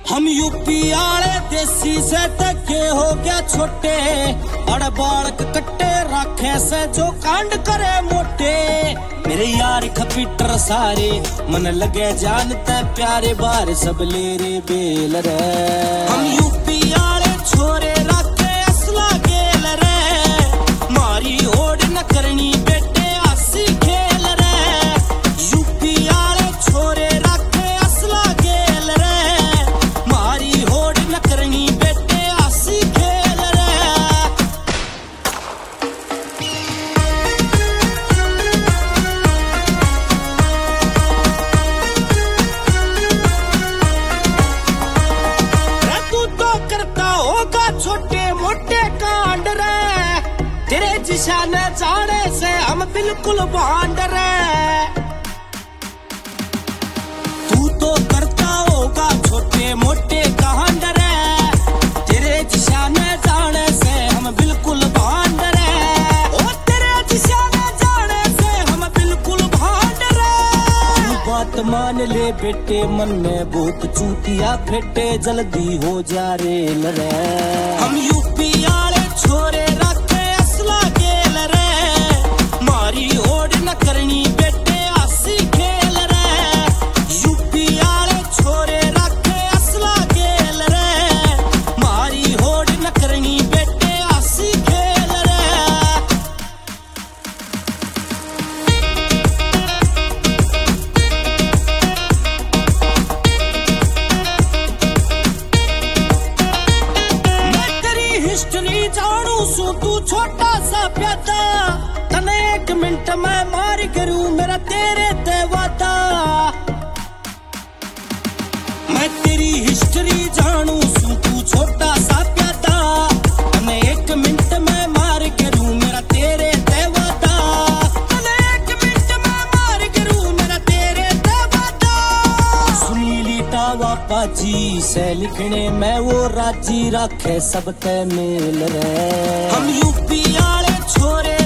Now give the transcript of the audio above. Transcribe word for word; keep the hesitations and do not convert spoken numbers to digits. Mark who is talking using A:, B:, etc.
A: हम यूपी आले देसी से तके हो गया छोटे, अड़ बालक कट्टे राखे से जो कांड करे मोटे। मेरे यार खपीटर सारे मन लगे जानते प्यारे, बार सब ले रे बेल रे। हम यूपी आले छोरे राखे असला गेल रे, मारी ओढ़ न करनी बेटे आसी खेल रे। यूपी आले छोरे राखे असला गेल रे, मारी ओढ़ न करनी बेटे आसी खेल रे। तू तो करता होगा छोटे मोटे कांड रे, तेरे जिशा न जाने से हम बिल्कुल भांड रे। तू तो करता होगा छोटे मोटे कांड रे, तेरे जिशा न जाने से हम बिल्कुल भांड रे। ओ तेरे जिशा न जाने से हम बिल्कुल भांड रे। तू बात मान ले बेटे, मन में बहुत चूतिया फेटे, जल्दी हो जा रेल रे। हम यूपी आले छोरे राखे असला गेल रे, मारी ओढ़ न करनी बेटे आसी खेल रे। यूपी आले छोरे राखे असला गेल रे, मारी ओढ़ न करनी बेटे आसी खेल रे। मैं तेरी हिस्ट्री जानू सू, तू छोटा सा प्यादा, तने एक मिनट में मार करूं मेरा तेरे ते वादा। मैं तेरी हिस्ट्री जानू सू, तू छोटा सा प्यादा, तने एक मिनट में मार करूं मेरा तेरे ते वादा। तने एक मिनट में मार करूं मेरा तेरे ते वादा। सुनीली टावा पाजी से लिखने में वो राजी, राखे सब ते मेल रे। हम यूपी आले छोरे